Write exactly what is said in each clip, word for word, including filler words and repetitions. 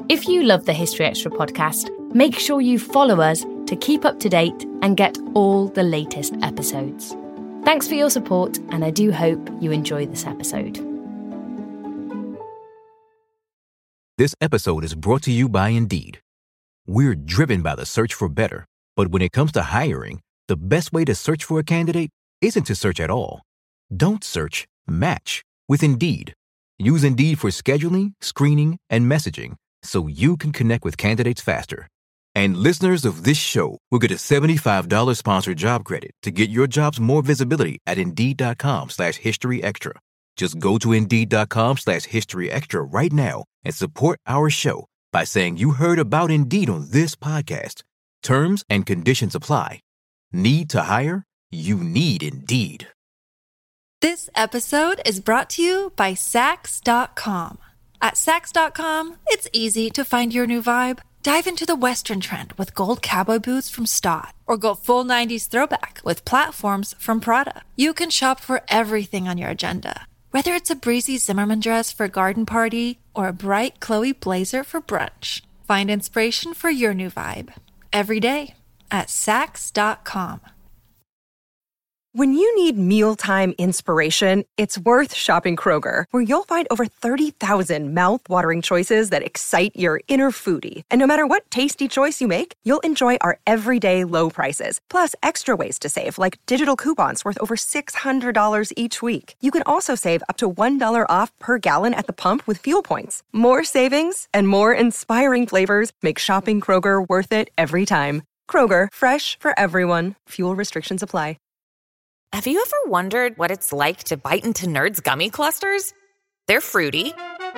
If you love the History Extra podcast, make sure you follow us to keep up to date and get all the latest episodes. Thanks for your support, and I do hope you enjoy this episode. This episode is brought to you by Indeed. We're driven by the search for better, but when it comes to hiring, the best way to search for a candidate isn't to search at all. Don't search, match with Indeed. Use Indeed for scheduling, screening, and messaging so you can connect with candidates faster. And listeners of this show will get a seventy-five dollars sponsored job credit to get your jobs more visibility at Indeed.com slash History Extra. Just go to Indeed.com slash History Extra right now and support our show by saying you heard about Indeed on this podcast. Terms and conditions apply. Need to hire? You need Indeed. This episode is brought to you by Saks dot com. At Saks dot com, it's easy to find your new vibe. Dive into the Western trend with gold cowboy boots from Stott, or go full nineties throwback with platforms from Prada. You can shop for everything on your agenda, whether it's a breezy Zimmermann dress for a garden party or a bright Chloe blazer for brunch. Find inspiration for your new vibe every day at Saks dot com. When you need mealtime inspiration, it's worth shopping Kroger, where you'll find over thirty thousand mouth-watering choices that excite your inner foodie. And no matter what tasty choice you make, you'll enjoy our everyday low prices, plus extra ways to save, like digital coupons worth over six hundred dollars each week. You can also save up to one dollar off per gallon at the pump with fuel points. More savings and more inspiring flavors make shopping Kroger worth it every time. Kroger, fresh for everyone. Fuel restrictions apply. Have you ever wondered what it's like to bite into Nerds gummy clusters? They're fruity.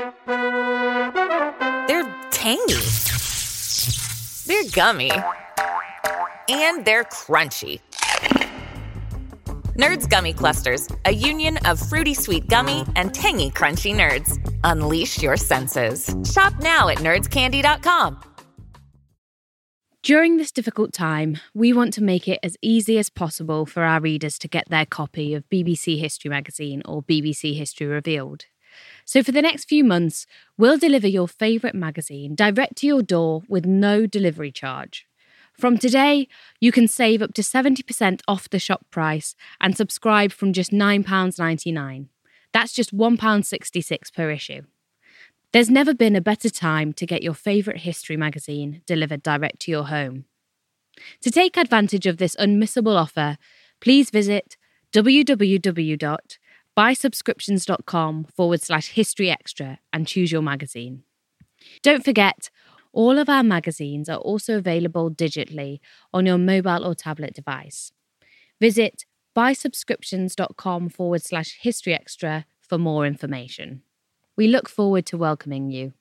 They're tangy. They're gummy. And they're crunchy. Nerds gummy clusters, a union of fruity sweet gummy and tangy crunchy nerds. Unleash your senses. Shop now at nerds candy dot com. During this difficult time, we want to make it as easy as possible for our readers to get their copy of B B C History Magazine or B B C History Revealed. So for the next few months, we'll deliver your favourite magazine direct to your door with no delivery charge. From today, you can save up to seventy percent off the shop price and subscribe from just nine pounds ninety-nine. That's just one pound sixty-six per issue. There's never been a better time to get your favourite history magazine delivered direct to your home. To take advantage of this unmissable offer, please visit www.buysubscriptions.com forward slash history extra and choose your magazine. Don't forget, all of our magazines are also available digitally on your mobile or tablet device. Visit buysubscriptions.com forward slash history extra for more information. We look forward to welcoming you.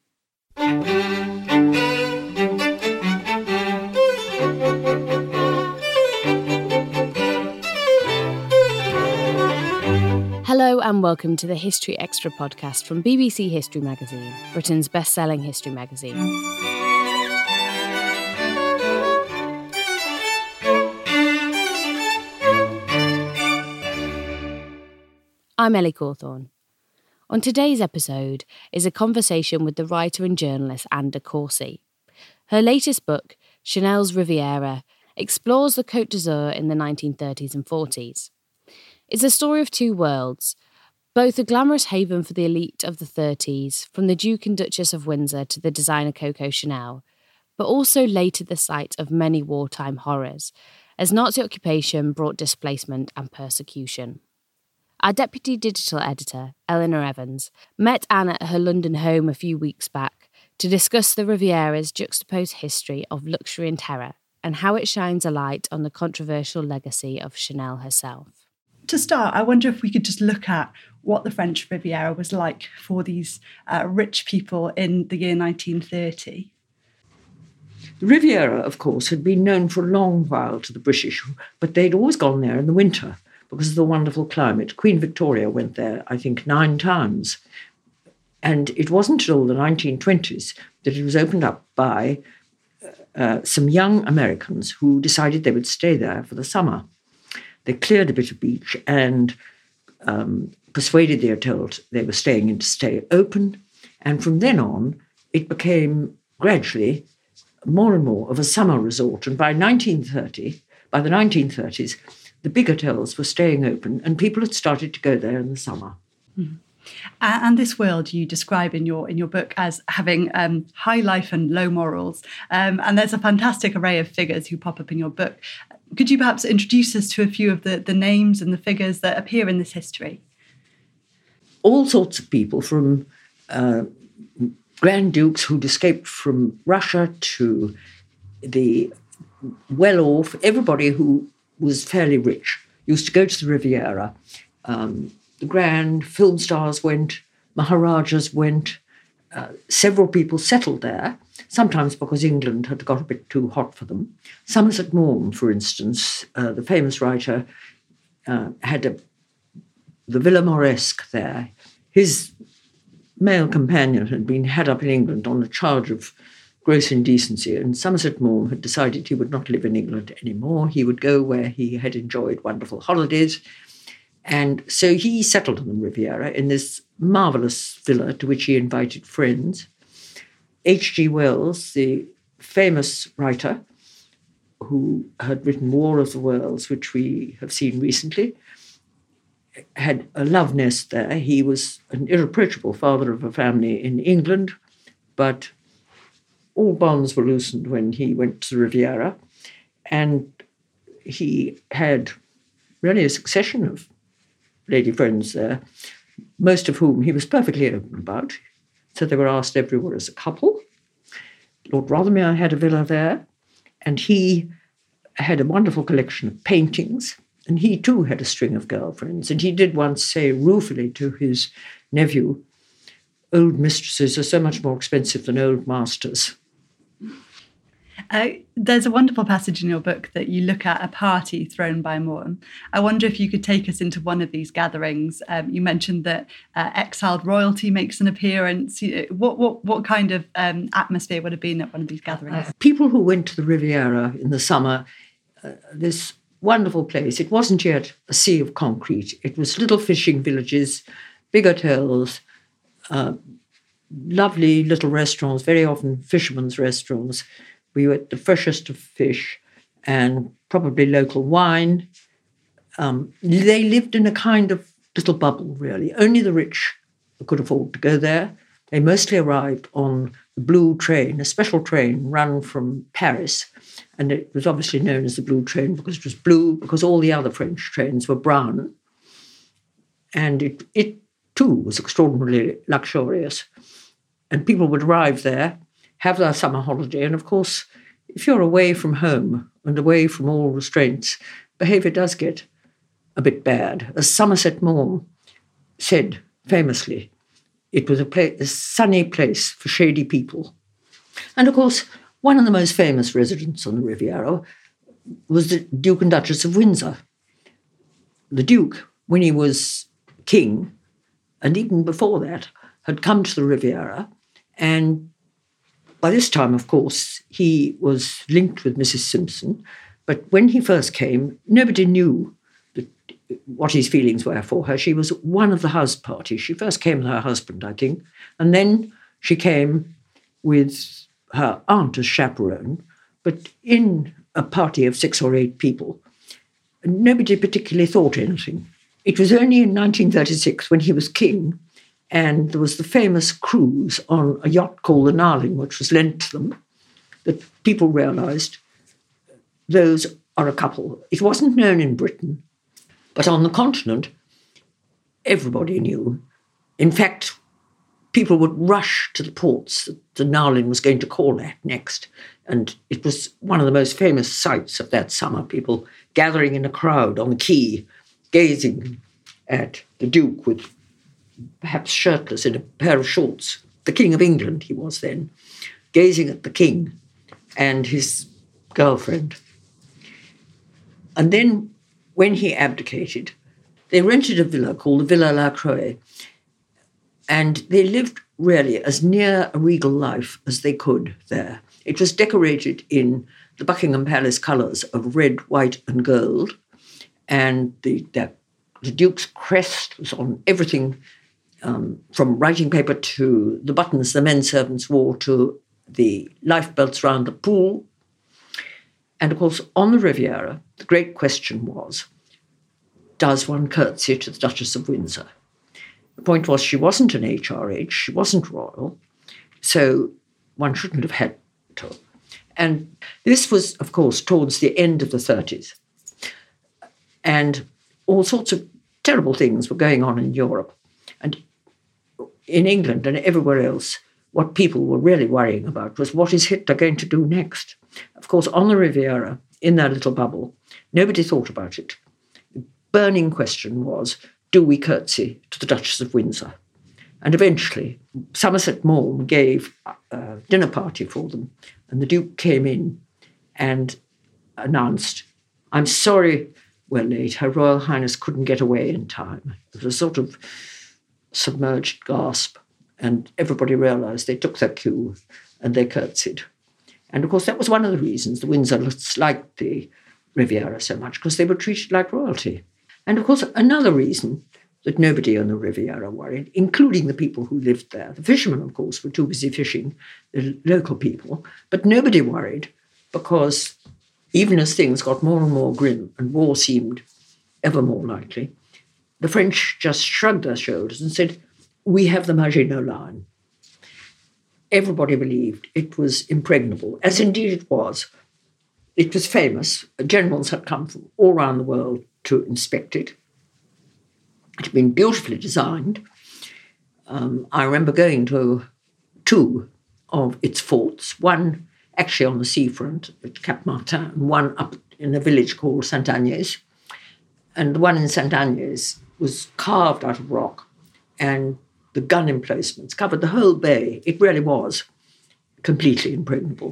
Hello and welcome to the History Extra podcast from B B C History Magazine, Britain's best-selling history magazine. I'm Ellie Cawthorne. On today's episode is a conversation with the writer and journalist Anne de Courcy. Her latest book, Chanel's Riviera, explores the Côte d'Azur in the nineteen thirties and forties. It's a story of two worlds, both a glamorous haven for the elite of the thirties, from the Duke and Duchess of Windsor to the designer Coco Chanel, but also later the site of many wartime horrors, as Nazi occupation brought displacement and persecution. Our deputy digital editor, Eleanor Evans, met Anne at her London home a few weeks back to discuss the Riviera's juxtaposed history of luxury and terror and how it shines a light on the controversial legacy of Chanel herself. To start, I wonder if we could just look at what the French Riviera was like for these uh, rich people in the year nineteen thirty. The Riviera, of course, had been known for a long while to the British, but they'd always gone there in the winter because of the wonderful climate. Queen Victoria went there, I think, nine times. And it wasn't until the nineteen twenties that it was opened up by uh, some young Americans who decided they would stay there for the summer. They cleared a bit of beach and um, persuaded the hotel they were staying in to stay open. And from then on, it became gradually more and more of a summer resort. And by nineteen thirty, by the nineteen thirties, the big hotels were staying open and people had started to go there in the summer. Mm. And this world you describe in your in your book as having um, high life and low morals. Um, and there's a fantastic array of figures who pop up in your book. Could you perhaps introduce us to a few of the, the names and the figures that appear in this history? All sorts of people, from uh, Grand Dukes who'd escaped from Russia to the well-off, everybody who was fairly rich used to go to the Riviera. Um, the grand film stars went, Maharajas went, uh, several people settled there, sometimes because England had got a bit too hot for them. Somerset Maugham, for instance, uh, the famous writer, uh, had a, the Villa Moresque there. His male companion had been had up in England on a charge of gross indecency, and Somerset Maugham had decided he would not live in England anymore. He would go where he had enjoyed wonderful holidays. And so he settled on the Riviera in this marvellous villa to which he invited friends. H G Wells, the famous writer who had written War of the Worlds, which we have seen recently, had a love nest there. He was an irreproachable father of a family in England, but all bonds were loosened when he went to the Riviera, and he had really a succession of lady friends there, most of whom he was perfectly open about. So they were asked everywhere as a couple. Lord Rothermere had a villa there, and he had a wonderful collection of paintings, and he too had a string of girlfriends. And he did once say ruefully to his nephew, "Old mistresses are so much more expensive than old masters." Uh, there's a wonderful passage in your book that you look at a party thrown by Maugham. I wonder if you could take us into one of these gatherings. Um, you mentioned that uh, exiled royalty makes an appearance. What what what kind of um, atmosphere would have been at one of these gatherings? Uh, people who went to the Riviera in the summer, uh, this wonderful place, it wasn't yet a sea of concrete. It was little fishing villages, big hotels, uh, lovely little restaurants, very often fishermen's restaurants. We were at the freshest of fish and probably local wine. Um, they lived in a kind of little bubble, really. Only the rich could afford to go there. They mostly arrived on the Blue Train, a special train run from Paris. And it was obviously known as the Blue Train because it was blue, because all the other French trains were brown. And it, it too, was extraordinarily luxurious. And people would arrive there, have their summer holiday. And of course, if you're away from home and away from all restraints, behaviour does get a bit bad. As Somerset Maugham said famously, it was a, place, a sunny place for shady people. And of course, one of the most famous residents on the Riviera was the Duke and Duchess of Windsor. The Duke, when he was king, and even before that, had come to the Riviera, and by this time, of course, he was linked with Missus Simpson, but when he first came, nobody knew that, what his feelings were for her. She was one of the house party. She first came with her husband, I think, and then she came with her aunt as chaperone, but in a party of six or eight people, nobody particularly thought anything. It was only in nineteen thirty-six, when he was king, and there was the famous cruise on a yacht called the Narling, which was lent to them, that people realised those are a couple. It wasn't known in Britain, but on the continent, everybody knew. In fact, people would rush to the ports that the Narling was going to call at next. And it was one of the most famous sights of that summer, people gathering in a crowd on the quay, gazing at the Duke with perhaps shirtless in a pair of shorts. The King of England he was then, gazing at the king and his girlfriend. And then when he abdicated, they rented a villa called the Villa La Croix, and they lived really as near a regal life as they could there. It was decorated in the Buckingham Palace colours of red, white and gold, and the, the, the Duke's crest was on everything, um, from writing paper to the buttons the men servants wore to the lifebelts round the pool. And, of course, on the Riviera, the great question was, does one curtsy to the Duchess of Windsor? The point was she wasn't an H R H, she wasn't royal, so one shouldn't have had to. And this was, of course, towards the end of the thirties. And all sorts of terrible things were going on in Europe. And in England and everywhere else, what people were really worrying about was, what is Hitler going to do next? Of course, on the Riviera, in that little bubble, nobody thought about it. The burning question was, do we curtsy to the Duchess of Windsor? And eventually, Somerset Maugham gave a dinner party for them, and the Duke came in and announced, I'm sorry we're late, Her Royal Highness couldn't get away in time. It was a sort of submerged gasp, and everybody realised they took their cue and they curtsied. And of course, that was one of the reasons the Windsors liked the Riviera so much, because they were treated like royalty. And of course, another reason that nobody on the Riviera worried, including the people who lived there. The fishermen, of course, were too busy fishing, the local people, but nobody worried, because even as things got more and more grim and war seemed ever more likely, the French just shrugged their shoulders and said, we have the Maginot Line. Everybody believed it was impregnable, as indeed it was. It was famous. Generals had come from all around the world to inspect it. It had been beautifully designed. Um, I remember going to two of its forts, one actually on the seafront at Cap Martin, and one up in a village called Saint-Agnès. And the one in Saint-Agnès was carved out of rock, and the gun emplacements covered the whole bay. It really was completely impregnable.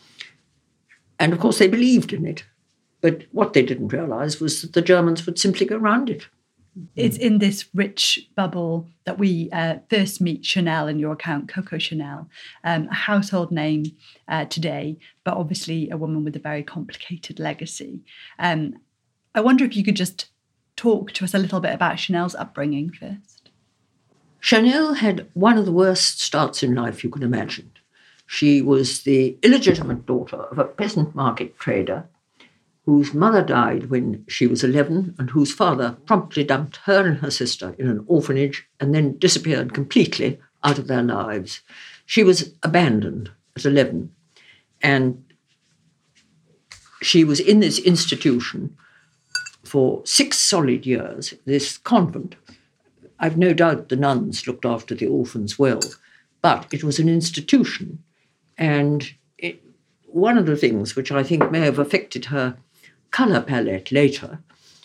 And of course, they believed in it. But what they didn't realise was that the Germans would simply go around it. It's in this rich bubble that we uh, first meet Chanel in your account, Coco Chanel, um, a household name uh, today, but obviously a woman with a very complicated legacy. Um, I wonder if you could just talk to us a little bit about Chanel's upbringing first. Chanel had one of the worst starts in life you can imagine. She was the illegitimate daughter of a peasant market trader whose mother died when she was eleven and whose father promptly dumped her and her sister in an orphanage and then disappeared completely out of their lives. She was abandoned at eleven, and she was in this institution for six solid years, this convent. I've no doubt the nuns looked after the orphans well, but it was an institution. And it, one of the things which I think may have affected her colour palette later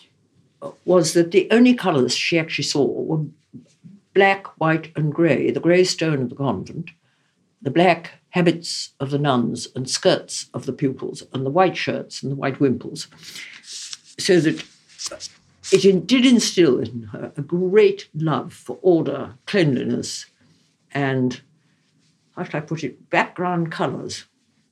was that the only colours she actually saw were black, white and grey, the grey stone of the convent, the black habits of the nuns and skirts of the pupils, and the white shirts and the white wimples, so that it did instill in her a great love for order, cleanliness, and, how should I put it, background colours.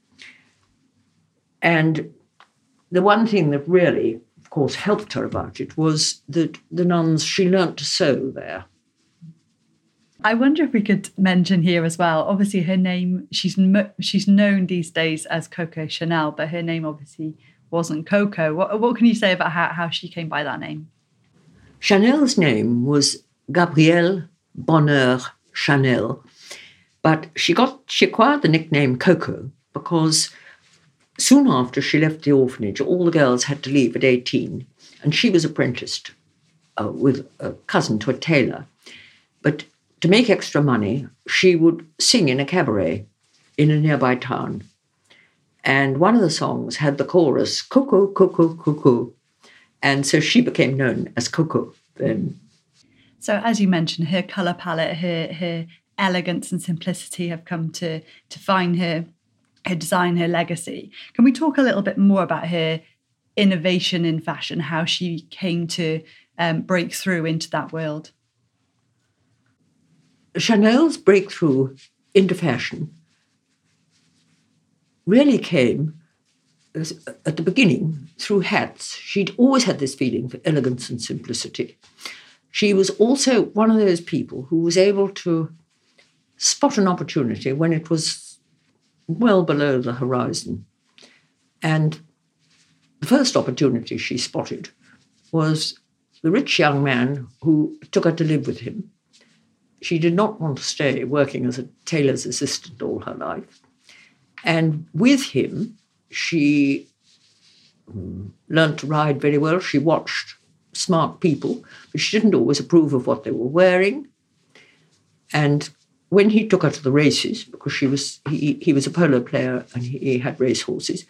And the one thing that really, of course, helped her about it was that the nuns, she learnt to sew there. I wonder if we could mention here as well, obviously her name, she's mo- she's known these days as Coco Chanel, but her name obviously wasn't Coco. What, what can you say about how, how she came by that name? Chanel's name was Gabrielle Bonheur Chanel, but she got she acquired the nickname Coco because soon after she left the orphanage, all the girls had to leave at eighteen, and she was apprenticed uh, with a cousin to a tailor. But to make extra money, she would sing in a cabaret in a nearby town. And one of the songs had the chorus, Coco, Coco, Coco. And so she became known as Coco then. So as you mentioned, her colour palette, her her elegance and simplicity have come to, to define her, her design, her legacy. Can we talk a little bit more about her innovation in fashion, how she came to um, break through into that world? Chanel's breakthrough into fashion really came at the beginning through hats. She'd always had this feeling for elegance and simplicity. She was also one of those people who was able to spot an opportunity when it was well below the horizon. And the first opportunity she spotted was the rich young man who took her to live with him. She did not want to stay working as a tailor's assistant all her life. And with him, she um, learned to ride very well. She watched smart people, but she didn't always approve of what they were wearing. And when he took her to the races, because she was he, he was a polo player and he, he had race horses,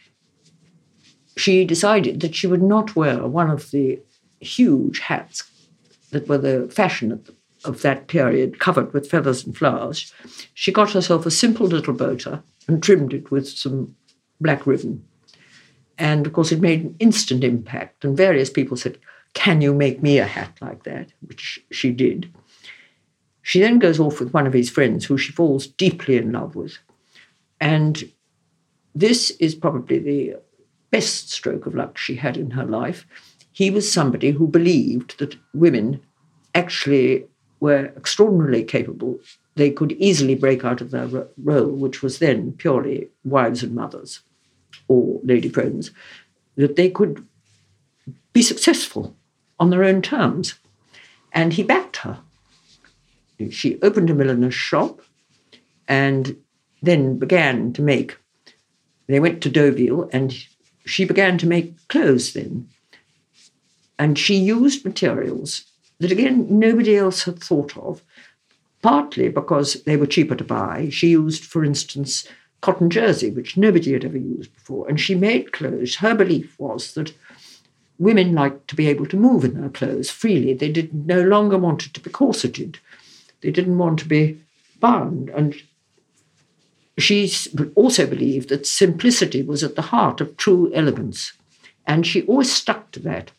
she decided that she would not wear one of the huge hats that were the fashion of, the, of that period, covered with feathers and flowers. She got herself a simple little boater and trimmed it with some black ribbon. And, of course, it made an instant impact. And various people said, "Can you make me a hat like that?" Which she did. She then goes off with one of his friends who she falls deeply in love with. And this is probably the best stroke of luck she had in her life. He was somebody who believed that women actually were extraordinarily capable. They could easily break out of their ro- role, which was then purely wives and mothers or lady friends, that they could be successful on their own terms. And he backed her. She opened a milliner's shop and then began to make, they went to Deauville and she began to make clothes then. And she used materials that, again, nobody else had thought of, partly because they were cheaper to buy. She used, for instance, cotton jersey, which nobody had ever used before. And she made clothes. Her belief was that women liked to be able to move in their clothes freely. They did no longer wanted to be corseted. They didn't want to be bound. And she also believed that simplicity was at the heart of true elegance. And she always stuck to that.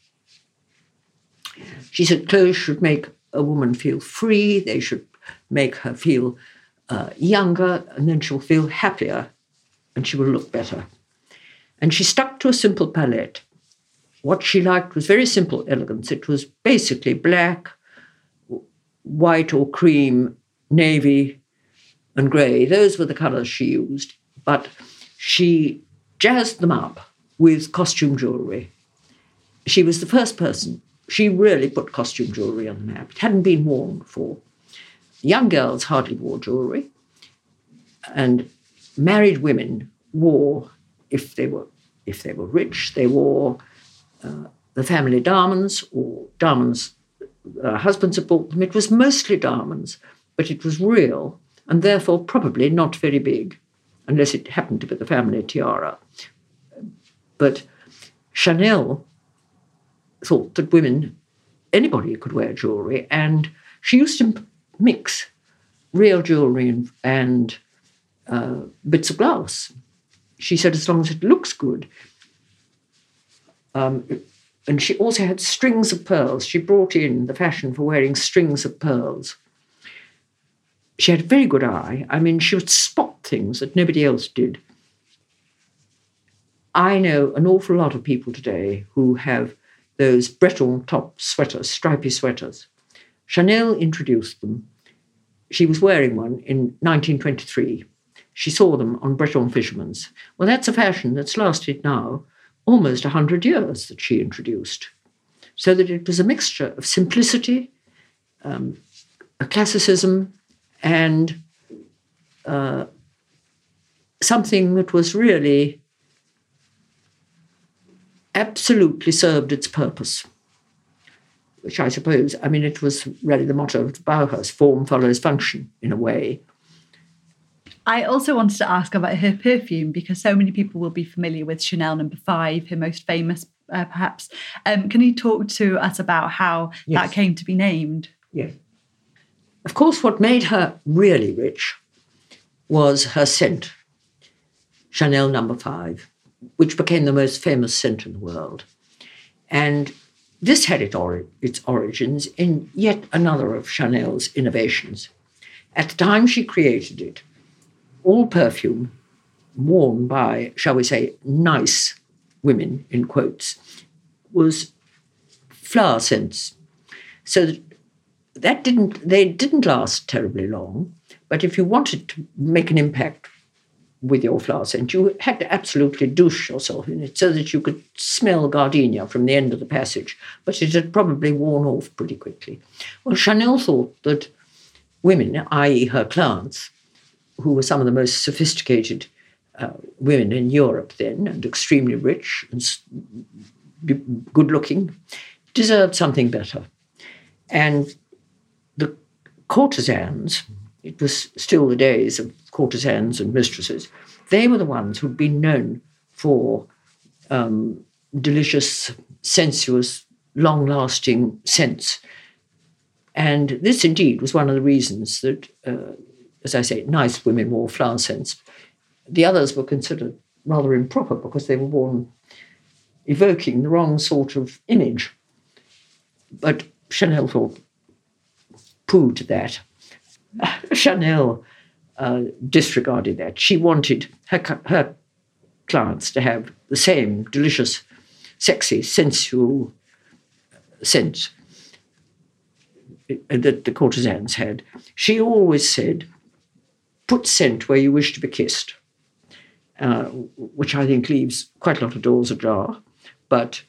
She said clothes should make a woman feel free. They should make her feel uh, younger, and then she'll feel happier and she will look better. And she stuck to a simple palette. What she liked was very simple elegance. It was basically black, white or cream, navy, and grey. Those were the colours she used. But she jazzed them up with costume jewellery. She was the first person. She really put costume jewellery on the map. It hadn't been worn before. Young girls hardly wore jewellery. And married women wore, if they were, if they were rich, they wore uh, the family diamonds or diamonds Uh, husbands had bought them. It was mostly diamonds, but it was real and therefore probably not very big, unless it happened to be the family tiara. But Chanel thought that women, anybody could wear jewellery, and she used to mix real jewellery and, and uh, bits of glass. She said as long as it looks good. Um, And she also had strings of pearls. She brought in the fashion for wearing strings of pearls. She had a very good eye. I mean, she would spot things that nobody else did. I know an awful lot of people today who have those Breton top sweaters, stripy sweaters. Chanel introduced them. She was wearing one in nineteen twenty-three. She saw them on Breton fishermen's. Well, that's a fashion that's lasted now almost one hundred years that she introduced, so that it was a mixture of simplicity, um, a classicism, and uh, something that was really absolutely served its purpose, which I suppose, I mean, it was really the motto of Bauhaus, form follows function, in a way. I also wanted to ask about her perfume, because so many people will be familiar with Chanel number five, her most famous, uh, perhaps. Um, can you talk to us about how yes. that came to be named? Yes. Of course, what made her really rich was her scent, Chanel number five, which became the most famous scent in the world. And this had it or- its origins in yet another of Chanel's innovations. At the time she created it, all perfume worn by, shall we say, nice women, in quotes, was flower scents. So that, that didn't, they didn't last terribly long, but if you wanted to make an impact with your flower scent. You had to absolutely douche yourself in it so that you could smell gardenia from the end of the passage, but it had probably worn off pretty quickly. Well, Chanel thought that women, that is her clients, who were some of the most sophisticated uh, women in Europe then, and extremely rich and good-looking, deserved something better. And the courtesans, it was still the days of courtesans and mistresses, they were the ones who'd been known for um, delicious, sensuous, long-lasting scents. And this indeed was one of the reasons that, uh, as I say, nice women wore flower scents. The others were considered rather improper because they were worn evoking the wrong sort of image. But Chanel thought, pooh to that. Chanel uh, disregarded that. She wanted her, her clients to have the same delicious, sexy, sensual scent that the courtesans had. She always said, put scent where you wish to be kissed, uh, which I think leaves quite a lot of doors ajar, but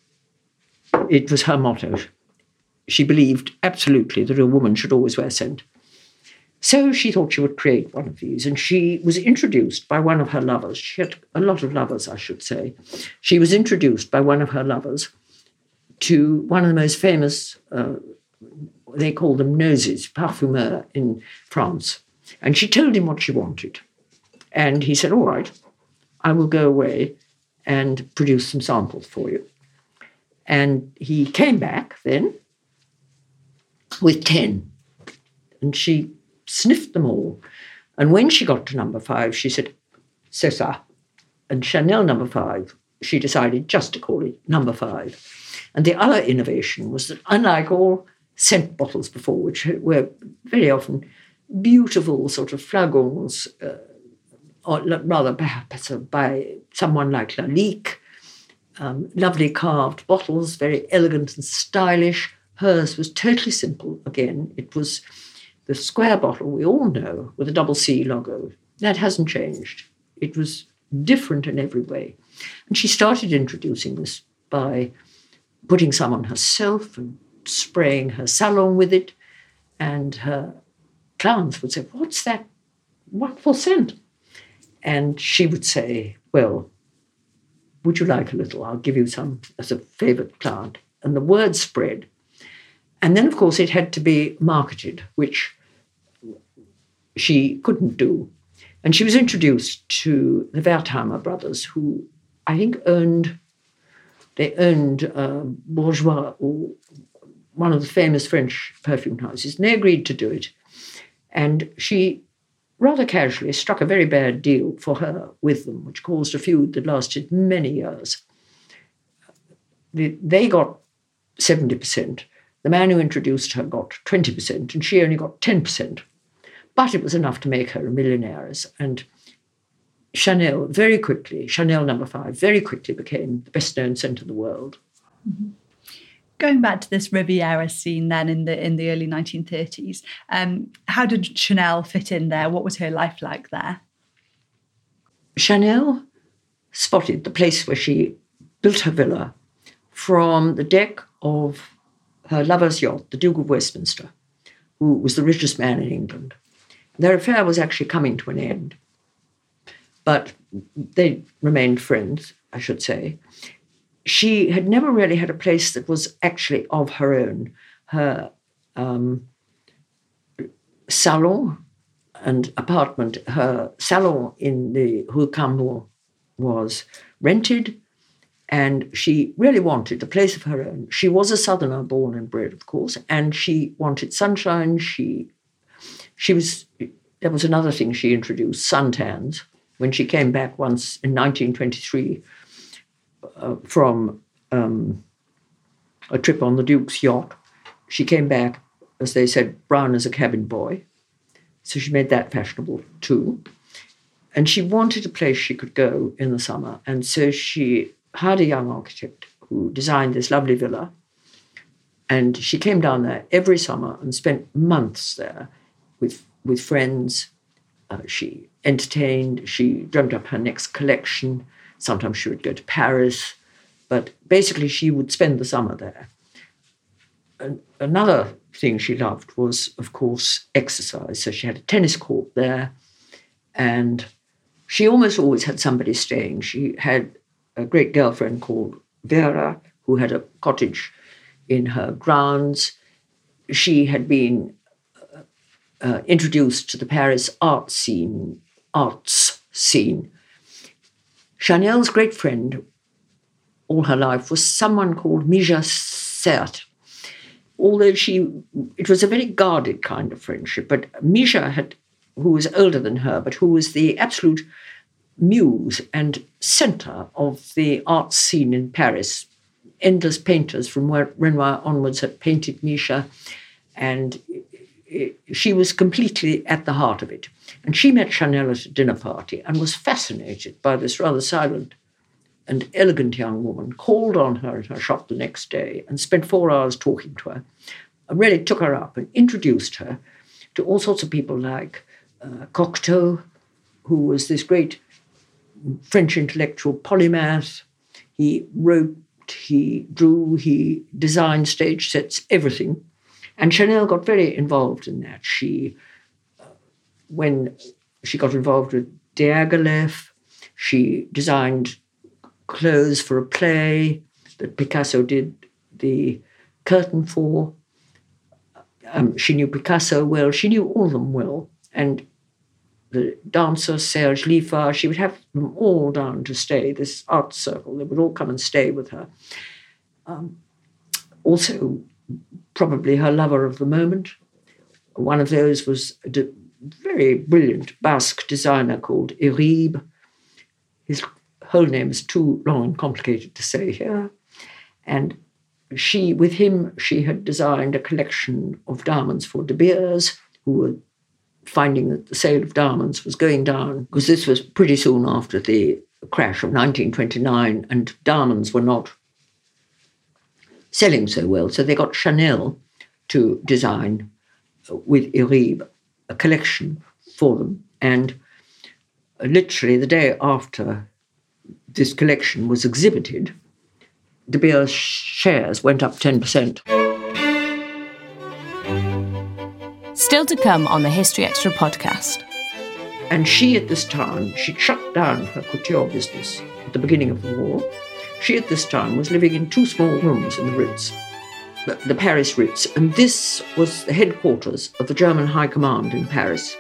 it was her motto. She believed absolutely that a woman should always wear scent. So she thought she would create one of these, and she was introduced by one of her lovers. She had a lot of lovers, I should say. She was introduced by one of her lovers to one of the most famous, uh, they call them noses, parfumeurs in France. And she told him what she wanted. And he said, all right, I will go away and produce some samples for you. And he came back then with ten. And she sniffed them all. And when she got to number five, she said, c'est ça. And Chanel number five, she decided just to call it number five. And the other innovation was that unlike all scent bottles before, which were very often beautiful sort of flagons, uh, or rather perhaps by someone like Lalique, um, lovely carved bottles, very elegant and stylish. Hers was totally simple. Again, it was the square bottle we all know with a double C logo. That hasn't changed. It was different in every way. And she started introducing this by putting some on herself and spraying her salon with it. And her clients would say, what's that wonderful scent? And she would say, well, would you like a little? I'll give you some as a favourite client. And the word spread. And then, of course, it had to be marketed, which she couldn't do. And she was introduced to the Wertheimer brothers, who I think owned, they owned uh, Bourgeois, or one of the famous French perfume houses, and they agreed to do it. And she rather casually struck a very bad deal for her with them, which caused a feud that lasted many years. They got seventy percent. The man who introduced her got twenty percent, and she only got ten percent. But it was enough to make her a millionaire. And Chanel, very quickly, Chanel number five, very quickly became the best-known scent in the world. Mm-hmm. Going back to this Riviera scene then in the in the early nineteen thirties, um, how did Chanel fit in there? What was her life like there? Chanel spotted the place where she built her villa from the deck of her lover's yacht, the Duke of Westminster, who was the richest man in England. Their affair was actually coming to an end, but they remained friends, I should say. She had never really had a place that was actually of her own. Her um, salon and apartment, her salon in the Rue Cambon was rented, and she really wanted a place of her own. She was a Southerner, born and bred, of course, and she wanted sunshine. She, she was, there was another thing she introduced, suntans. When she came back once in nineteen twenty-three uh, from um, a trip on the Duke's yacht, she came back, as they said, brown as a cabin boy. So she made that fashionable too. And she wanted a place she could go in the summer. And so she hired a young architect who designed this lovely villa. And she came down there every summer and spent months there with, with friends, Uh, she entertained, she dreamt up her next collection. Sometimes she would go to Paris, but basically she would spend the summer there. And another thing she loved was, of course, exercise. So she had a tennis court there, and she almost always had somebody staying. She had a great girlfriend called Vera, who had a cottage in her grounds. She had been uh, uh, introduced to the Paris art scene, arts scene. Chanel's great friend all her life was someone called Mija Certes. Although she, it was a very guarded kind of friendship, but Mija had, who was older than her, but who was the absolute muse and centre of the art scene in Paris. Endless painters from where Renoir onwards had painted Mija, and she was completely at the heart of it. And she met Chanel at a dinner party and was fascinated by this rather silent and elegant young woman, called on her in her shop the next day and spent four hours talking to her, and really took her up and introduced her to all sorts of people like uh, Cocteau, who was this great French intellectual polymath. He wrote, he drew, he designed stage sets, everything. And Chanel got very involved in that. She, uh, when she got involved with Diaghilev, she designed clothes for a play that Picasso did the curtain for. Um, she knew Picasso well. She knew all of them well. And the dancer, Serge Liffard, she would have them all down to stay, this art circle. They would all come and stay with her. Um, also, probably her lover of the moment. One of those was a de- very brilliant Basque designer called Iribe. His whole name is too long and complicated to say here. And she, with him, she had designed a collection of diamonds for De Beers, who were finding that the sale of diamonds was going down, because this was pretty soon after the crash of nineteen twenty-nine, and diamonds were not selling so well. So they got Chanel to design, uh, with Iribe, a collection for them. And uh, literally the day after this collection was exhibited, De Beers shares went up ten percent. Still to come on the History Extra podcast. And she, at this time, she'd shut down her couture business at the beginning of the war. She, at this time, was living in two small rooms in the Ritz, the, the Paris Ritz, and this was the headquarters of the German High Command in Paris.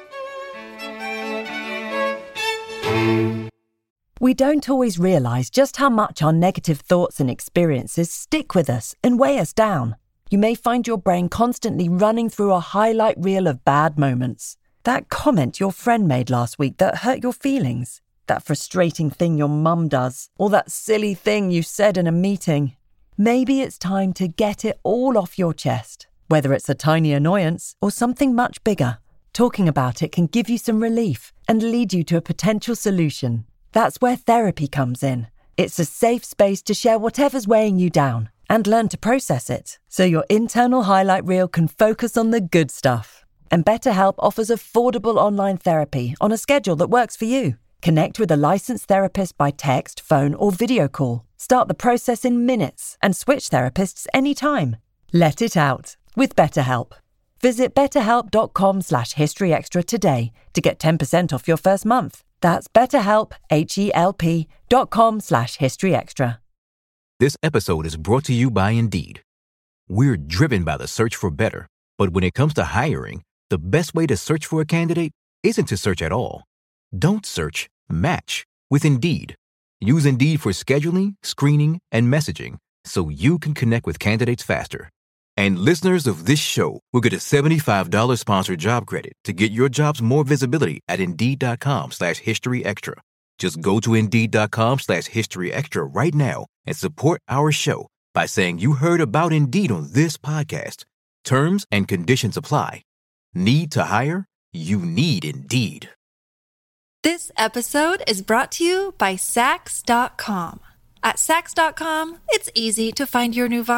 We don't always realise just how much our negative thoughts and experiences stick with us and weigh us down. You may find your brain constantly running through a highlight reel of bad moments. That comment your friend made last week that hurt your feelings. That frustrating thing your mum does. Or that silly thing you said in a meeting. Maybe it's time to get it all off your chest. Whether it's a tiny annoyance or something much bigger, talking about it can give you some relief and lead you to a potential solution. That's where therapy comes in. It's a safe space to share whatever's weighing you down and learn to process it, so your internal highlight reel can focus on the good stuff. And BetterHelp offers affordable online therapy on a schedule that works for you. Connect with a licensed therapist by text, phone, or video call. Start the process in minutes and switch therapists anytime. Let it out with BetterHelp. Visit betterhelp.com slash historyextra today to get ten percent off your first month. That's betterhelp, H-E-L-P dot com slash historyextra. This episode is brought to you by Indeed. We're driven by the search for better, but when it comes to hiring, the best way to search for a candidate isn't to search at all. Don't search, match with Indeed. Use Indeed for scheduling, screening, and messaging so you can connect with candidates faster. And listeners of this show will get a seventy-five dollars sponsored job credit to get your jobs more visibility at Indeed.com slash History Extra. Just go to Indeed.com slash History Extra right now and support our show by saying you heard about Indeed on this podcast. Terms and conditions apply. Need to hire? You need Indeed. This episode is brought to you by Sax dot com. At Sax dot com, it's easy to find your new vibe.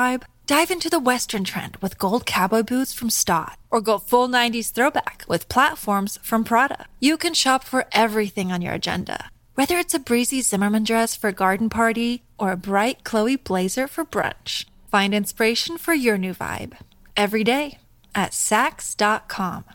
Dive into the Western trend with gold cowboy boots from Stott, or go full nineties throwback with platforms from Prada. You can shop for everything on your agenda, whether it's a breezy Zimmermann dress for a garden party or a bright Chloe blazer for brunch. Find inspiration for your new vibe every day at Saks dot com.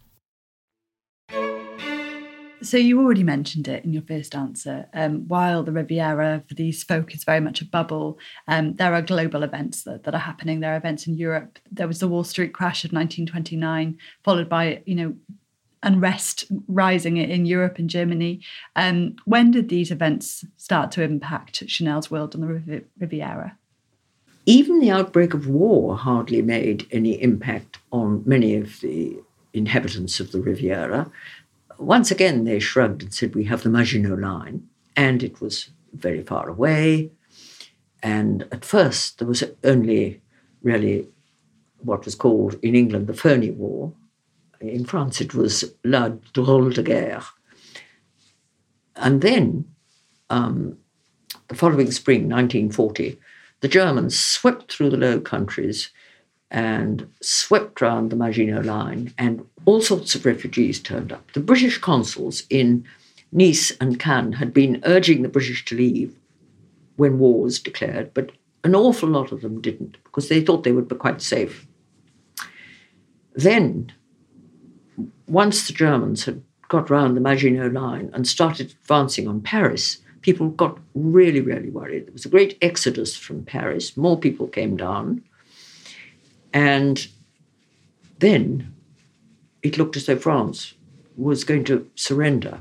So you already mentioned it in your first answer. Um, while the Riviera for these folk is very much a bubble, um, there are global events that, that are happening. There are events in Europe. There was the Wall Street crash of nineteen twenty-nine, followed by, you know, unrest rising in Europe and Germany. Um, when did these events start to impact Chanel's world on the Riviera? Even the outbreak of war hardly made any impact on many of the inhabitants of the Riviera. Once again, they shrugged and said, we have the Maginot Line, and it was very far away. And at first, there was only really what was called in England the Ferny War. In France, it was La Drôle de Guerre. And then, um, the following spring, nineteen forty, the Germans swept through the Low Countries and swept round the Maginot Line, and all sorts of refugees turned up. The British consuls in Nice and Cannes had been urging the British to leave when war was declared, but an awful lot of them didn't, because they thought they would be quite safe. Then, once the Germans had got round the Maginot Line and started advancing on Paris, people got really, really worried. There was a great exodus from Paris. More people came down. And then it looked as though France was going to surrender.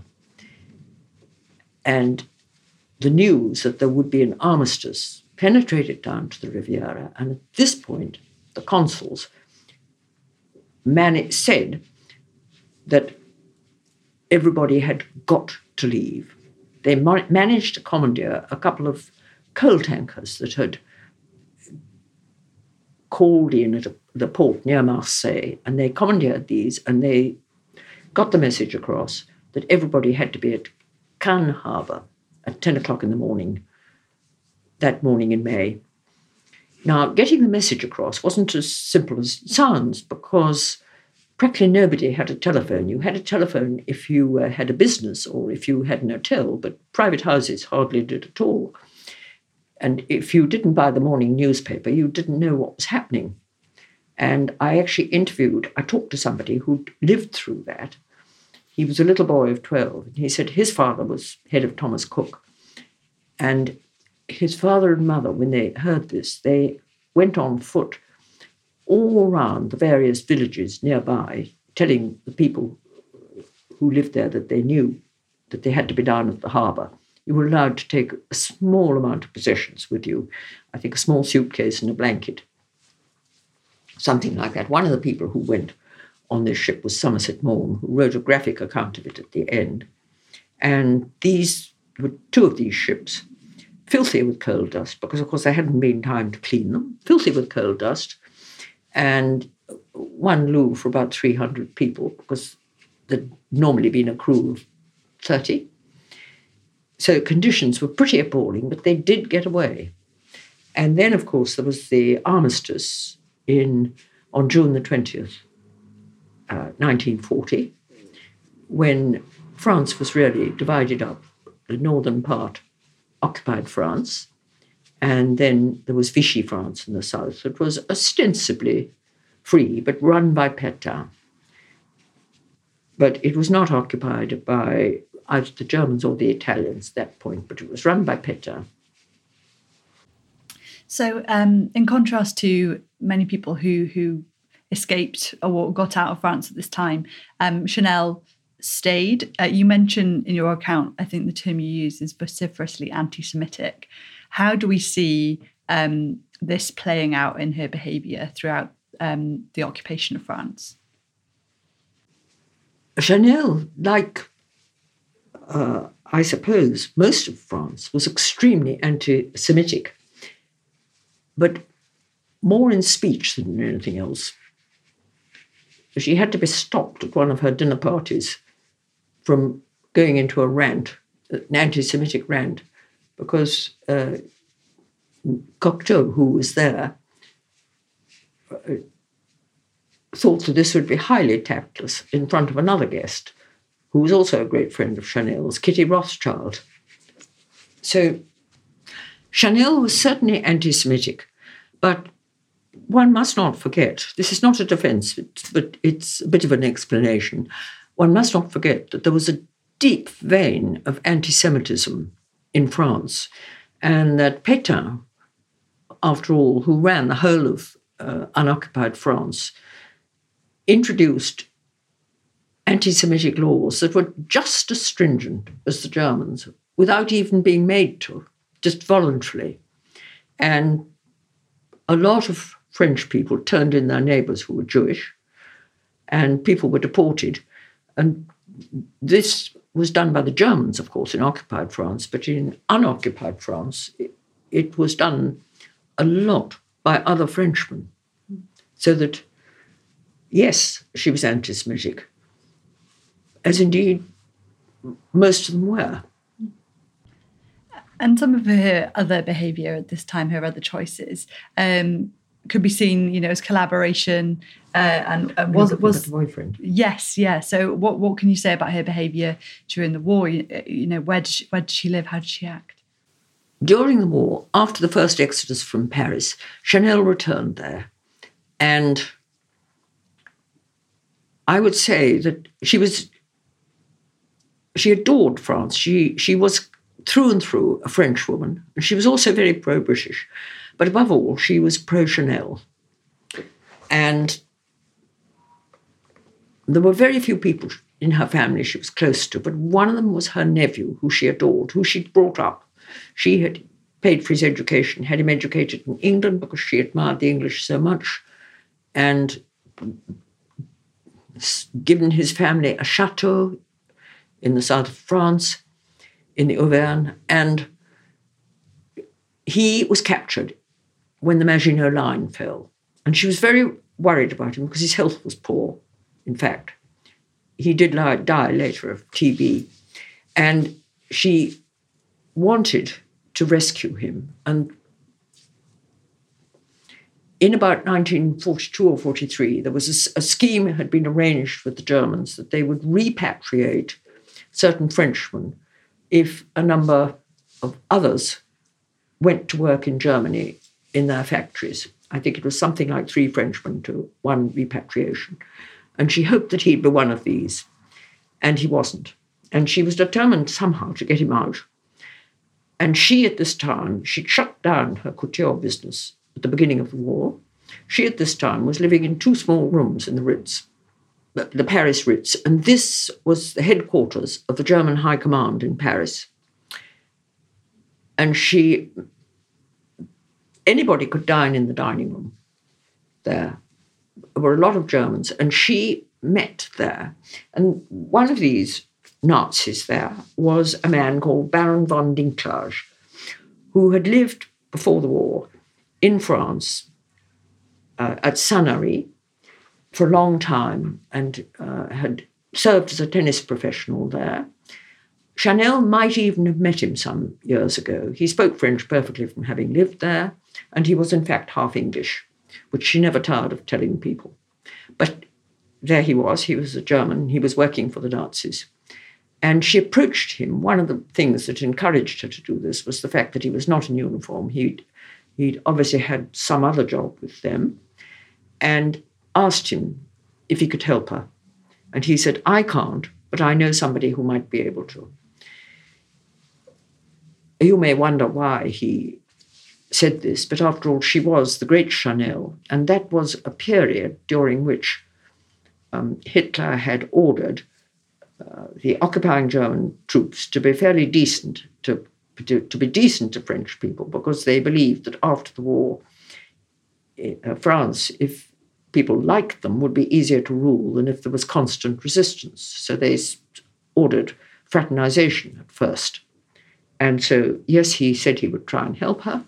And the news that there would be an armistice penetrated down to the Riviera. And at this point, the consuls man- said that everybody had got to leave. They ma- managed to commandeer a couple of coal tankers that had called in at a, the port near Marseille, and they commandeered these, and they got the message across that everybody had to be at Cannes Harbour at ten o'clock in the morning, that morning in May. Now, getting the message across wasn't as simple as it sounds, because practically nobody had a telephone. You had a telephone if you uh, had a business or if you had an hotel, but private houses hardly did at all. And if you didn't buy the morning newspaper, you didn't know what was happening. And I actually interviewed, I talked to somebody who lived through that. He was a little boy of twelve. And he said his father was head of Thomas Cook. And his father and mother, when they heard this, they went on foot all around the various villages nearby, telling the people who lived there that they knew that they had to be down at the harbour. You were allowed to take a small amount of possessions with you, I think a small suitcase and a blanket, something like that. One of the people who went on this ship was Somerset Maugham, who wrote a graphic account of it at the end. And these were two of these ships, filthy with coal dust, because, of course, there hadn't been time to clean them, filthy with coal dust, and one loo for about three hundred people, because there'd normally been a crew of thirty. So conditions were pretty appalling, but they did get away. And then, of course, there was the armistice in on June the twentieth, uh, nineteen forty, when France was really divided up. The northern part occupied France, and then there was Vichy France in the south. It was ostensibly free, but run by Pétain. But it was not occupied by either the Germans or the Italians at that point, but it was run by Pétain. So um, in contrast to many people who who escaped or got out of France at this time, um, Chanel stayed. Uh, you mentioned in your account, I think the term you use is vociferously anti-Semitic. How do we see um, this playing out in her behaviour throughout um, the occupation of France? Chanel, like, uh, I suppose, most of France, was extremely anti-Semitic, but more in speech than in anything else. She had to be stopped at one of her dinner parties from going into a rant, an anti-Semitic rant, because uh, Cocteau, who was there, uh, thought that this would be highly tactless in front of another guest, who was also a great friend of Chanel's, Kitty Rothschild. So Chanel was certainly anti-Semitic, but one must not forget, this is not a defense, but it's a bit of an explanation. One must not forget that there was a deep vein of anti-Semitism in France, and that Pétain, after all, who ran the whole of uh, unoccupied France, introduced anti-Semitic laws that were just as stringent as the Germans, without even being made to, just voluntarily. And a lot of French people turned in their neighbours who were Jewish, and people were deported. And this was done by the Germans, of course, in occupied France, but in unoccupied France, it, it was done a lot by other Frenchmen. So that, yes, she was anti-Semitic, as indeed most of them were. And some of her other behaviour at this time, her other choices, um, could be seen, you know, as collaboration. Uh, and, and was it was the boyfriend? Yes, yeah. So, what what can you say about her behaviour during the war? You, you know, where did she, where did she live? How did she act? During the war, after the first exodus from Paris, Chanel returned there, and I would say that she was she adored France. She she was through and through a French woman, and she was also very pro-British. But above all, she was pro-Chanel. And there were very few people in her family she was close to, but one of them was her nephew, who she adored, who she'd brought up. She had paid for his education, had him educated in England because she admired the English so much, and given his family a chateau in the south of France, in the Auvergne, and he was captured when the Maginot Line fell. And she was very worried about him because his health was poor, in fact. He did lie, die later of T B. And she wanted to rescue him. And in about nineteen forty-two or forty-three, there was a, a scheme that had been arranged with the Germans that they would repatriate certain Frenchmen if a number of others went to work in Germany in their factories. I think it was something like three Frenchmen to one repatriation. And she hoped that he'd be one of these. And he wasn't. And she was determined somehow to get him out. And she, at this time, she'd shut down her couture business at the beginning of the war. She, at this time, was living in two small rooms in the Ritz, the Paris Ritz. And this was the headquarters of the German High Command in Paris. And she, anybody could dine in the dining room there. There were a lot of Germans, and she met there. And one of these Nazis there was a man called Baron von Dinklage, who had lived before the war in France uh, at Sanary for a long time and uh, had served as a tennis professional there. Chanel might even have met him some years ago. He spoke French perfectly from having lived there, and he was in fact half English, which she never tired of telling people. But there he was, he was a German, he was working for the Nazis. And she approached him. One of the things that encouraged her to do this was the fact that he was not in uniform. He'd, he'd obviously had some other job with them, and asked him if he could help her. And he said, I can't, but I know somebody who might be able to. You may wonder why he said this, but after all, she was the great Chanel, and that was a period during which um, Hitler had ordered uh, the occupying German troops to be fairly decent, to, to, to be decent to French people, because they believed that after the war, uh, France, if people liked them, would be easier to rule than if there was constant resistance. So they ordered fraternization at first. And so, yes, he said he would try and help her.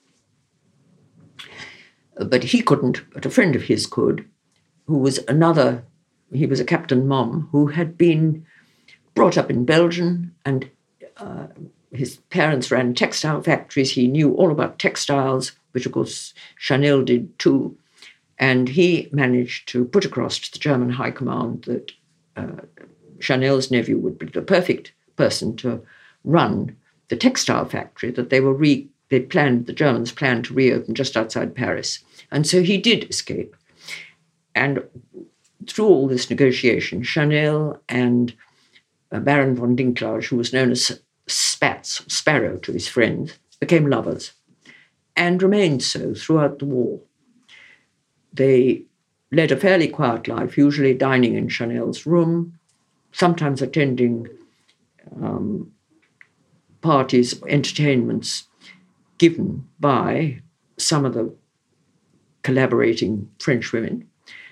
But he couldn't, but a friend of his could, who was another, he was a Captain Mom, who had been brought up in Belgium, and uh, his parents ran textile factories. He knew all about textiles, which of course Chanel did too. And he managed to put across to the German High Command that uh, Chanel's nephew would be the perfect person to run the textile factory that they were re they planned the Germans planned to reopen just outside Paris. And so he did escape. And through all this negotiation, Chanel and uh, Baron von Dinklage, who was known as Spats, Sparrow to his friends, became lovers and remained so throughout the war. They led a fairly quiet life, usually dining in Chanel's room, sometimes attending um, parties, entertainments given by some of the collaborating French women.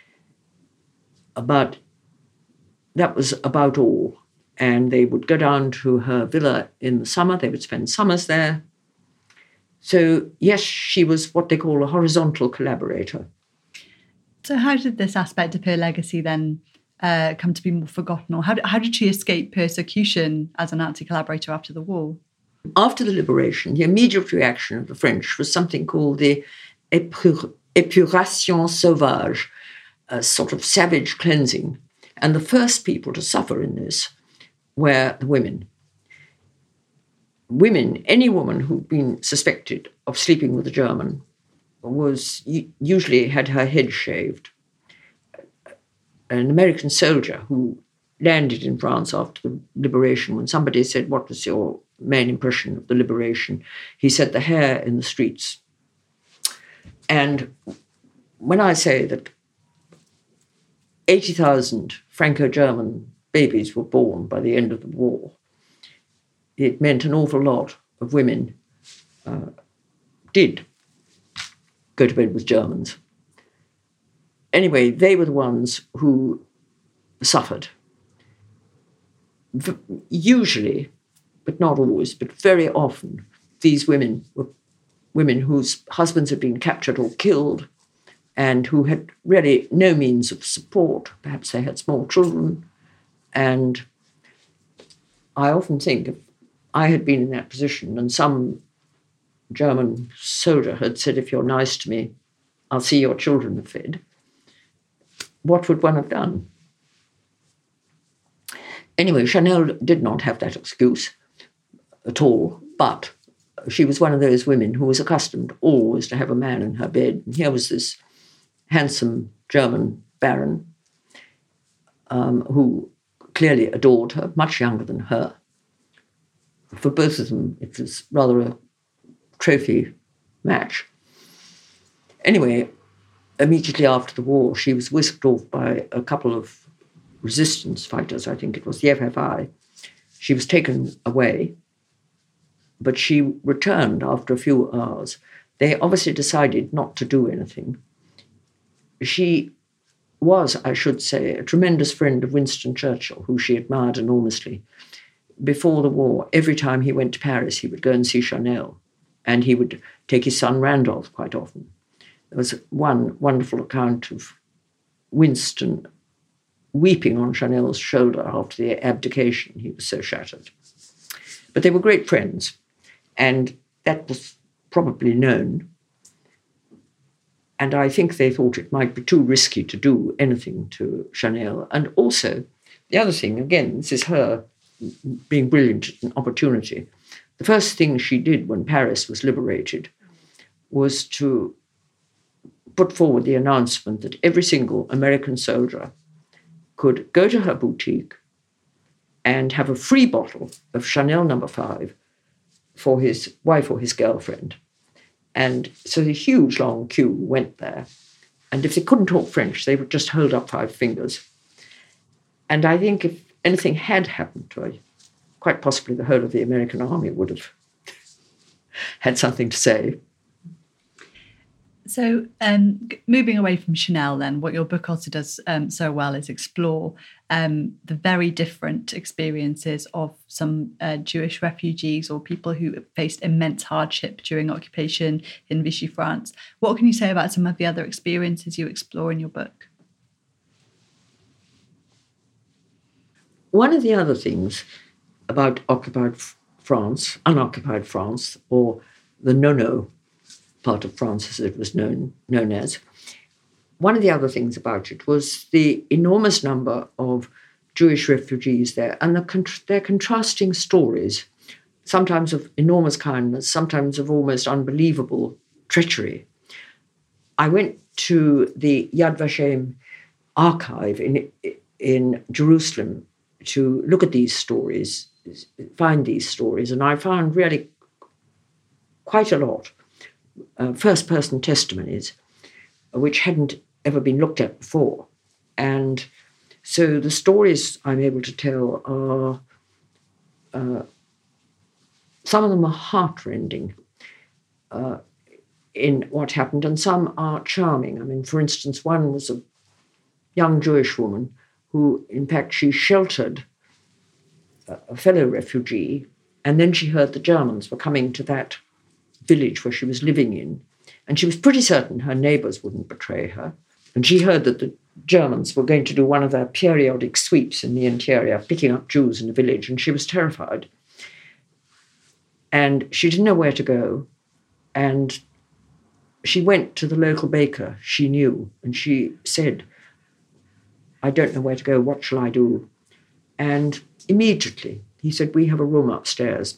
But that was about all. And they would go down to her villa in the summer. They would spend summers there. So, yes, she was what they call a horizontal collaborator. So how did this aspect of her legacy then uh, come to be more forgotten? Or how, how did she escape persecution as a Nazi collaborator after the war? After the liberation, the immediate reaction of the French was something called the épur- épuration sauvage, a sort of savage cleansing. And the first people to suffer in this were the women. Women, any woman who'd been suspected of sleeping with a German was usually had her head shaved. An American soldier who landed in France after the liberation, when somebody said, "What was your main impression of the liberation?" he said, "The hair in the streets." And when I say that eighty thousand Franco-German babies were born by the end of the war, it meant an awful lot of women uh, did go to bed with Germans. Anyway, they were the ones who suffered. V- usually, but not always, but very often, these women were women whose husbands had been captured or killed and who had really no means of support. Perhaps they had small children. And I often think if I had been in that position and some German soldier had said, "If you're nice to me, I'll see your children are fed," what would one have done? Anyway, Chanel did not have that excuse at all, but she was one of those women who was accustomed always to have a man in her bed. And here was this handsome German baron um, who clearly adored her, much younger than her. For both of them, it was rather a trophy match. Anyway, immediately after the war, she was whisked off by a couple of resistance fighters, I think it was the F F I. She was taken away, but she returned after a few hours. They obviously decided not to do anything. She was, I should say, a tremendous friend of Winston Churchill, who she admired enormously. Before the war, every time he went to Paris, he would go and see Chanel, and he would take his son Randolph quite often. There was one wonderful account of Winston weeping on Chanel's shoulder after the abdication. He was so shattered. But they were great friends, and that was probably known. And I think they thought it might be too risky to do anything to Chanel. And also, the other thing, again, this is her being brilliant at an opportunity. The first thing she did when Paris was liberated was to put forward the announcement that every single American soldier could go to her boutique and have a free bottle of Chanel number five for his wife or his girlfriend. And so the huge long queue went there. And if they couldn't talk French, they would just hold up five fingers. And I think if anything had happened to her, quite possibly the whole of the American army would have had something to say. So um, moving away from Chanel then, what your book also does um, so well is explore um, the very different experiences of some uh, Jewish refugees or people who faced immense hardship during occupation in Vichy France. What can you say about some of the other experiences you explore in your book? One of the other things about occupied France, unoccupied France, or the no-no part of France, as it was known, known as, one of the other things about it was the enormous number of Jewish refugees there and the con- their contrasting stories, sometimes of enormous kindness, sometimes of almost unbelievable treachery. I went to the Yad Vashem archive in, in Jerusalem to look at these stories, find these stories, and I found really quite a lot, uh, first-person testimonies, which hadn't ever been looked at before. And so the stories I'm able to tell are, uh, some of them are heartrending uh, in what happened, and some are charming. I mean, for instance, one was a young Jewish woman who, in fact, she sheltered a, a fellow refugee, and then she heard the Germans were coming to that village where she was living in, and she was pretty certain her neighbours wouldn't betray her. And she heard that the Germans were going to do one of their periodic sweeps in the interior, picking up Jews in the village, and she was terrified. And she didn't know where to go. And she went to the local baker she knew, and she said, I don't know where to go, what shall I do? And immediately he said, we have a room upstairs.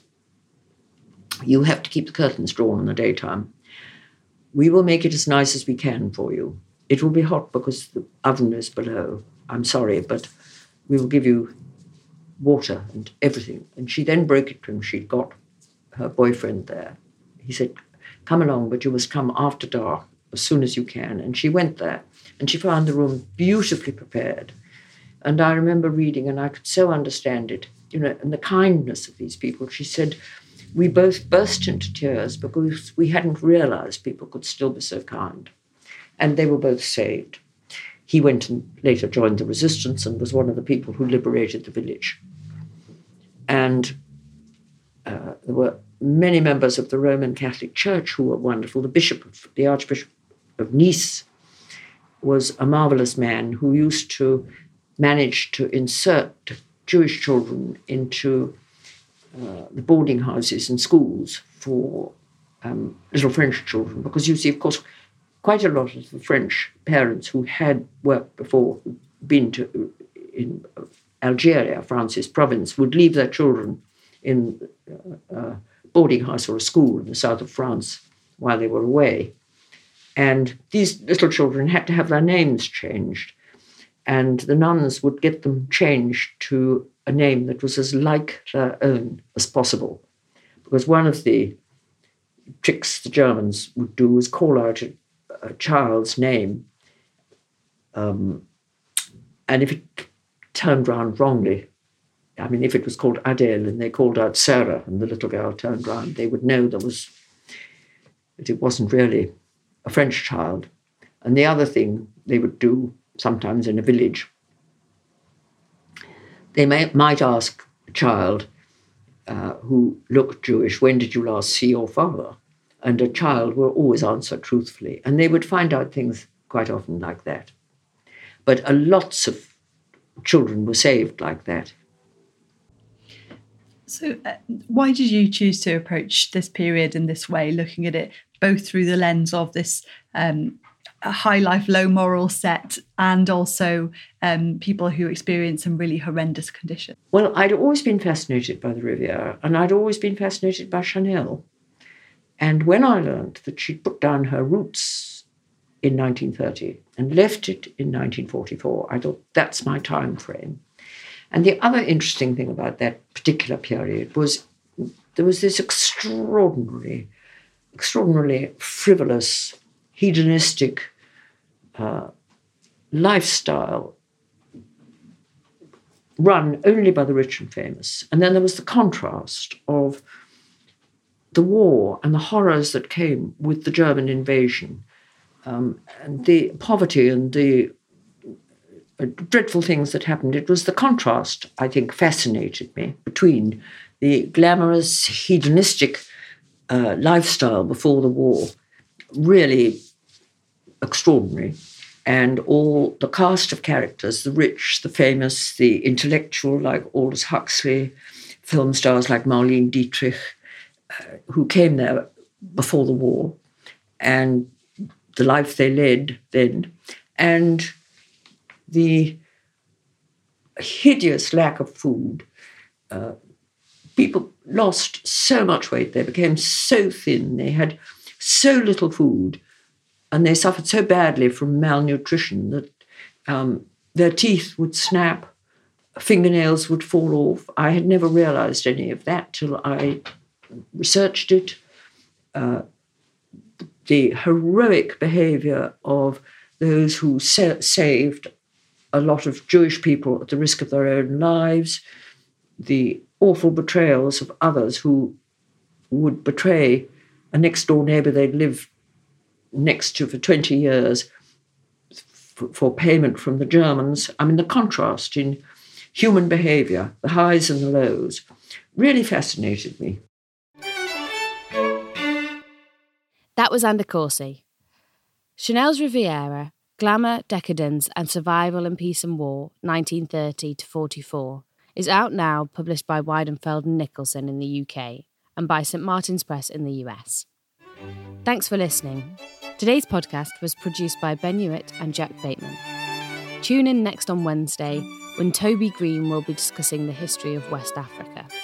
You have to keep the curtains drawn in the daytime. We will make it as nice as we can for you. It will be hot because the oven is below. I'm sorry, but we will give you water and everything. And she then broke it to him. She'd got her boyfriend there. He said, come along, but you must come after dark as soon as you can. And she went there, and she found the room beautifully prepared. And I remember reading, and I could so understand it, you know, and the kindness of these people. She said, we both burst into tears because we hadn't realized people could still be so kind. And they were both saved. He went and later joined the resistance and was one of the people who liberated the village. And uh, there were many members of the Roman Catholic Church who were wonderful. The bishop, of, the Archbishop of Nice, was a marvelous man who used to manage to insert Jewish children into uh, the boarding houses and schools for um, little French children. Because you see, of course, quite a lot of the French parents who had worked before, been to in Algeria, France's province, would leave their children in a boarding house or a school in the south of France while they were away. And these little children had to have their names changed. And the nuns would get them changed to a name that was as like their own as possible. Because one of the tricks the Germans would do was call out a, a child's name. Um, and if it turned round wrongly, I mean, if it was called Adele and they called out Sarah and the little girl turned round, they would know there was, that it wasn't really a French child. And the other thing they would do sometimes in a village, they may, might ask a child uh, who looked Jewish, when did you last see your father? And a child will always answer truthfully. And they would find out things quite often like that. But uh, lots of children were saved like that. So uh, why did you choose to approach this period in this way, looking at it both through the lens of this um, high life, low moral set and also um, people who experience some really horrendous conditions? Well, I'd always been fascinated by the Riviera, and I'd always been fascinated by Chanel. And when I learned that she'd put down her roots in nineteen thirty and left it in nineteen forty-four, I thought, that's my time frame. And the other interesting thing about that particular period was there was this extraordinarily, extraordinarily frivolous, hedonistic uh, lifestyle run only by the rich and famous. And then there was the contrast of the war and the horrors that came with the German invasion, um, and the poverty and the uh, dreadful things that happened. It was the contrast, I think, fascinated me between the glamorous, hedonistic uh, lifestyle before the war, really extraordinary, and all the cast of characters, the rich, the famous, the intellectual, like Aldous Huxley, film stars like Marlene Dietrich, uh, who came there before the war, and the life they led then, and the hideous lack of food. Uh, people lost so much weight. They became so thin. They had so little food, and they suffered so badly from malnutrition that um, their teeth would snap, fingernails would fall off. I had never realized any of that till I researched it. Uh, the heroic behavior of those who sa- saved a lot of Jewish people at the risk of their own lives, the awful betrayals of others who would betray a next-door neighbour they'd lived next to for twenty years for, for payment from the Germans. I mean, the contrast in human behaviour, the highs and the lows, really fascinated me. That was Anne de Courcy. Chanel's Riviera, Glamour, Decadence and Survival in Peace and War, nineteen thirty to forty-four, is out now, published by Weidenfeld and Nicholson in the U K and by Saint Martin's Press in the U S. Thanks for listening. Today's podcast was produced by Ben Hewitt and Jack Bateman. Tune in next on Wednesday when Toby Green will be discussing the history of West Africa.